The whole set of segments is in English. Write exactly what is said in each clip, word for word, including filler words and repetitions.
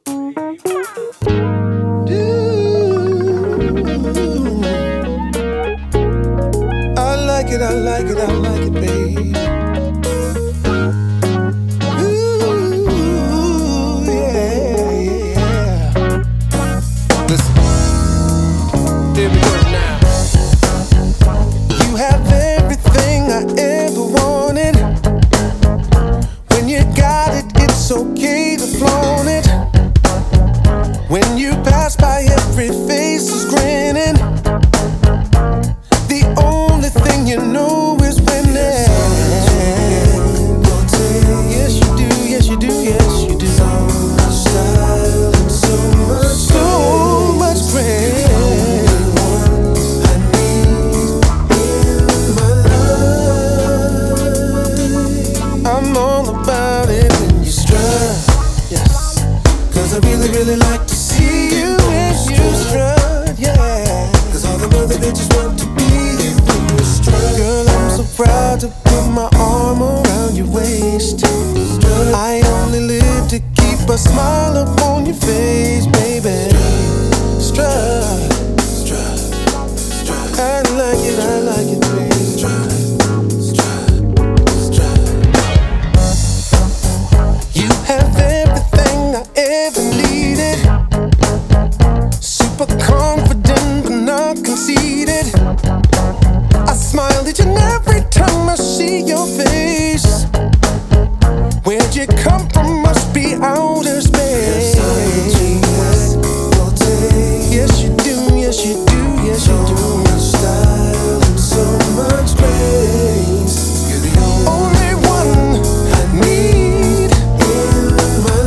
I like it, I like it, I like it, baby. Ooh, yeah, yeah. Listen, here we go now. You have everything I ever wanted. When you got it, it's okay to flaunt it. When you pass by, every face is grinning. The only thing you know is winning. Yes, you do, yes, you do, yes, you do. So much style and so much, so much grace. I need in my life. I'm all about it when you strut, yes. Cause I really, really like to see you when you strut, yeah. Cause all the other bitches want to be when you strut. Girl, I'm so proud to put my arm around your waist. I only live to keep a smile upon your face, baby. Strut, strut, strut. I like it, I like it, baby. Strut, strut, strut. You have everything I ever needed. Super confident but not conceited. I smile each and every time I see your face. Where'd you come from? Must be outer space. Yes, you do, yes, you do, yes, you do. So much style and so much grace. You're the only one I need in my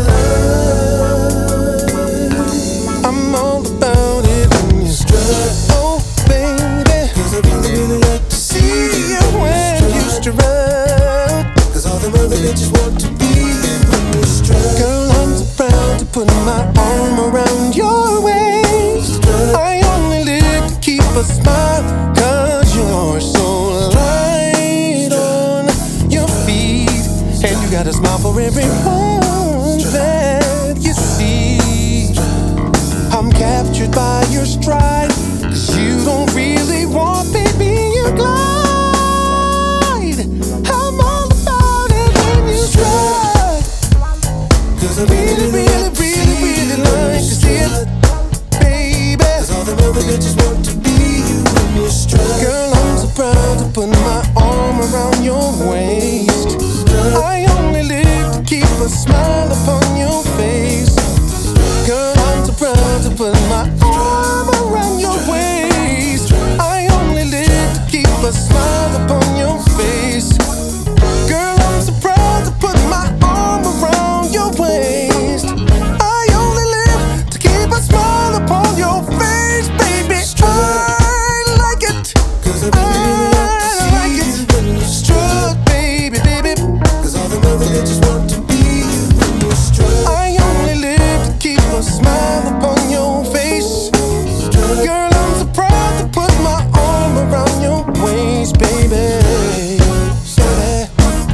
life. I'm all about it when you strut, oh baby. Cause I really, really like to see you when you strut. Cause all them other bitches want to be when you strut. Girl, I'm so proud to put my arm around your waist. I only live to keep a smile. Cause you're so light on your feet. And you got a smile for everyone that you see. I'm captured by your stride. Cause you don't really want, baby, you glide. I'm all about it when you strut. Cause I really, really, really, really like to see it, baby. Cause all the other bitches want to be you when you strut. Girl, I'm so proud to put my arm around your waist. I only live to keep a smile upon your face. Girl, I'm so proud to put my arm around your waist. I only live to keep a smile upon your face. Girl, I'm so proud to put my arm around your waist. I only live to keep a smile upon your face, baby. I like it. Cause I really like it when you strut, baby, baby. Cause all the other bitches want to be when you strut. I only live to keep a smile upon your face. Girl, I'm so proud to put my arm around your waist, baby. Baby,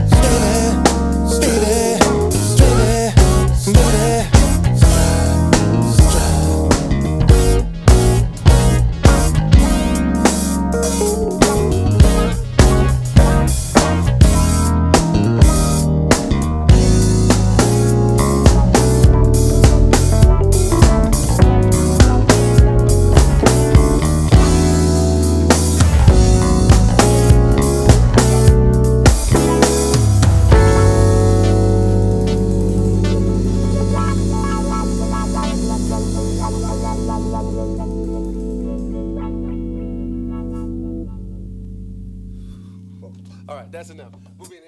baby, baby, baby, baby. All right, that's enough. We'll be in